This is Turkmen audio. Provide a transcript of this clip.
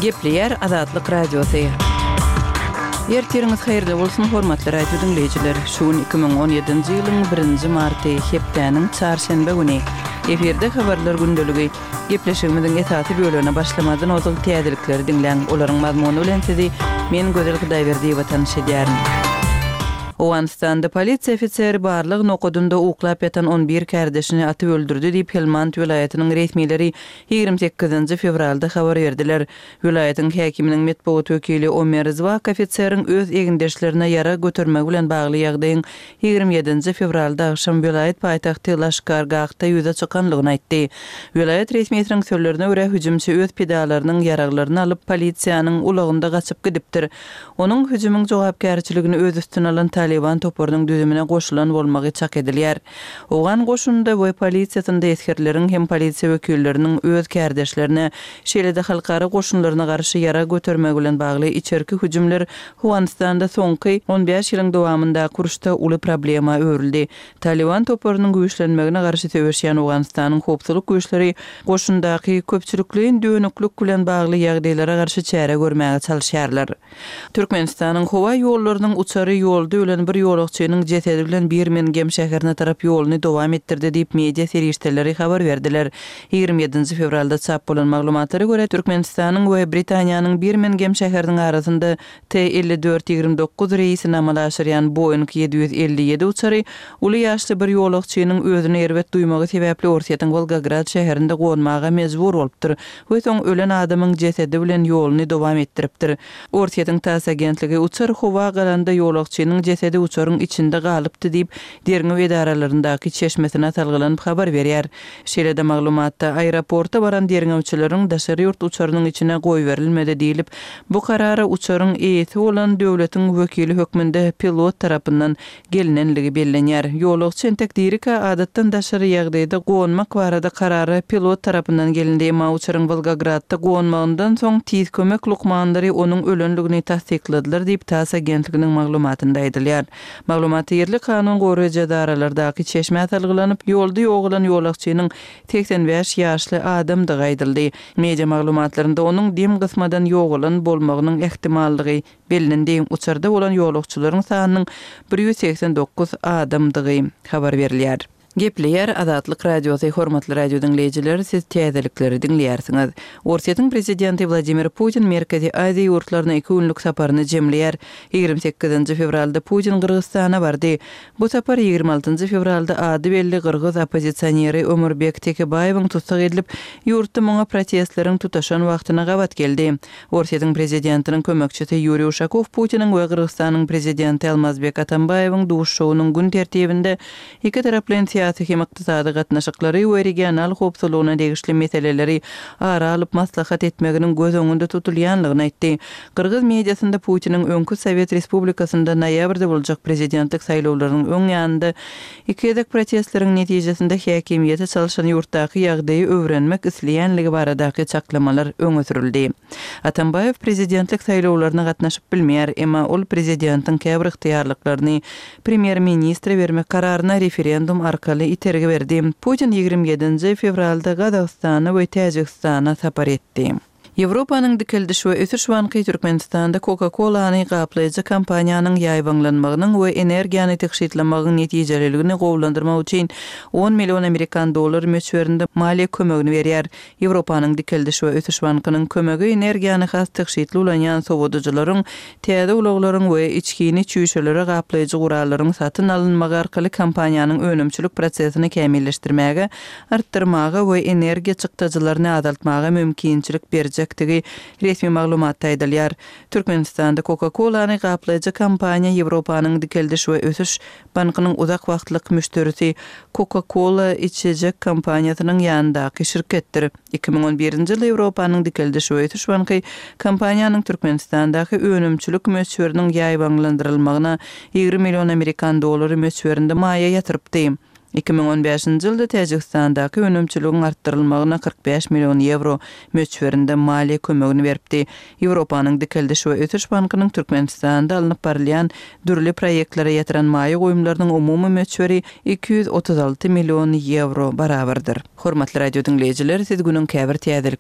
Gepleyer Azatlyk Radiosu. Ertiriniz hayırlı bolsun hormatly radio dinleyijiler. Şuun 2017-nji ýylyň 1-nji marty hepdeniň çarşembe güni eferde habarlar gündöligi gepleşigimiziň esasy bölügine başlamadan ozal täzelikleri dinleň. Olaryň mazmuny bilen sizi men Gözel Hudaýberdi watan şedýärim. Owganistanda polisiýa ofiseri barlyg nokudunda uklap ýatan 11 kardeşini atyp öldürdi diýip Helmand vilayatynyň resmileri 28 fevralda habar berdiler. Vilayatyň häkiminiň medeniýet wekili Omer Zwak ofiseriň öz egindeşlerine yara götürmek bilen bagly ýagdaýyň 27 fevralda akşam vilayat paýtagty Laşkargahda ýüze çykanlygyny aýtdy. Vilayat resmiýetiniň sözlerine görä hüjümçi öz pedalarynyň yaraglaryny alyp polisiýanyň ulagynda gaçyp gidipdir. Onuň hüjümüň jogapkärçiligini öz üstüne alan Taliban toporunun düzümüne goşulan bolmagy çak edilýär. Oğan goşunda we polisiýasynda eskerleriň hem polisiýa wekilleriniň öz kardeşlerine şeýle-de halkara goşunlaryna garşy yara götürmek bilen bagly içerki hüjümler Owganistanda soňky 15 ýylyň dowamında kuruşda uly problema öwrüldi. Taliban toporunun güýçlenmegine garşy töweşýän Owganistanyň howpsuzlyk güýçleri goşundaky köpçülikliň dönüklük bilen bagly ýagdaýlara garşy çäre görmäge çalyşýarlar. Türkmenistanyň howa ýollarynyň uçary ýolda ölen bir ýolagçynyň jesedi bilen Birmingham şäherine tarap ýoluny dowam etdirdi diýip media serişdeleri habar berdiler. 27 fevralda çap bolan maglumatlara görä Türkmenistanyň we Britaniýanyň Birmingham şäheriniň arasynda T-54-29 reýsini amala aşyrýan Boeing 757 uçary uly ýaşly bir ýolagçynyň özüni erbet duýmagy sebäpli Orsiýatyň Volgograd şäherinde gonmaga mejbur bolupdyr. We soň ölen adamyň jesedi bilen ýoluny dowam etdiripdir. Orsiýatyň TASS agentligi uçar howa galanda ýolagçynyň jesedi uçaryň içinde galypdy diýip derňew edaralaryndaky çeşmesine talgylanyp habar berýär. Şeýle-de maglumatda aeroporta baran derňewçileriň daşary ýurt uçarynyň içine goý berilmedi diýilip, bu karara uçaryň eýeti bolan döwletiň wekili hökmünde pilot tarapyndan gelinenligi bellenýär. Ýolagçy entekdirika adatdan daşary ýagdaýda gonmak barada karary pilot tarapyndan gelindi, emma uçaryň Volgogradda gonmagyndan soň tiz kömek lukmandary onuň ölenligini tasdikladylar diýip TASS agentliginiň maglumatynda aýdylýar. Maglumaty ýerli kanun goraýjy daralardaky çeşme talgylanyp ýolda ýoglan ýolagçynyň 85 ýaşly adamdygy aýdyldy. Media maglumatlarynda onuň dem gysmadan ýoglan bolmagynyň ähtimallygy bellendi. Uçarda bolan ýolagçylaryň sanynyň 189 adamdygy habar berilýär. Gepleyer Azatlyk Radiosu hormatly radio dinleyijiler, siz täzelikleri dinleýärsiňiz. Orsiýatyň prezidenti Vladimir Putin Merkezi Aziýa ýurtlaryna 2 günlük saparyny jemleýär. 28 fevralda Putin Kyrgyzstana bardy. Bu sapar 26 fevralda ady belli Kyrgyz opozisiýoneri Ömürbek Tekebaýewiň tutsak edilip, ýurtda moňa protestleriň tutaşan wagtyna gabat geldi. Orsiýatyň prezidentiniň kömekçisi Yuriy Uşakow Putiniň we Kyrgyzstanyň prezidenti Almazbek Atambaýewiň duşşowunyň gün tertibinde iki taraply siyasi hem iqtisadi gatnaşyklary we regional howpsuzlygyna degişli meseleleri ara alyp maslahat etmeginiň göz öňünde tutulýanlygyny aýtdy. Kyrgyz mediasynda Putiniň öňkü Sowet Respublikasynda noýabrda boljak prezidentlik saýlawlarynyň öň ýanynda iki edek protestleriň netijesinde häkimiýete çalyşan ýurtdaky ýagdaýy öwrenmek isleýänligi baradaky çaklamalar öňe sürildi. Atambaýew prezidentlik saýlawlaryna gatnaşyp bilmeýär, emma ol prezidentiň käbir yktyýarlyklaryny premier ministre bermek kararyna referendum arkaly iterge berdi. Putin 27 fevralda Gazagstana we Täjikistana sapar etdi. Ýewropanyň dikildiş we ösüş banky Türkmenistanda Coca-Cola'ny gaplaýjy kampaniýanyň ýaýbanlanmagynyň we energiýany tekşitlemeginiň netijelerligini gowlandyrmak üçin 10 million Amerikan dollary möçberinde maliýe kömegini berýär. Ýewropanyň dikildiş we ösüş bankynyň kömegi energiýany has tekşitli ulanýan sowadyjylaryň, täze ulaklaryň we içkini çüýşelere gaplaýjy gurallaryň satyn alynmagy arkaly kampaniýanyň önümçilik prosesini kämilleşdirmäge, artdyrmaga we energiýa çykdyjylaryny azaltmaga mümkinçilik berjek resmi maglumatda aýdylýar. Türkmenistanda Coca-Cola'ny gaplaýjy kampaniýa Ýewropanyň dikildiş we ösüş bankynyň uzak wagtlyk müşterisi Coca-Cola içecek kampaniýasynyň ýanyndaky şirketdir. 2011-nji ýyly Ýewropanyň dikildiş we ösüş banky kampaniýanyň Türkmenistandaky önümçilik möçberiniň ýaýbanlandyrylmagyna 20 million Amerikan dollary möçberinde maýa ýatyrypdy. 2015-nji ýylda Täjikstandaky önümçiligiň artdyrylmagyna 45 million euro möçberinde maliýe kömegini beripdi. Ýewropanyň dikildiş we ösüş bankynyň Türkmenistanda alınıp barylýan dürli proýektlere ýatyran maýa goýumlarynyň umumy möçberi 236 million euro barabardyr. Hormatly radio dinleyijiler, siz günüň käbir täzelik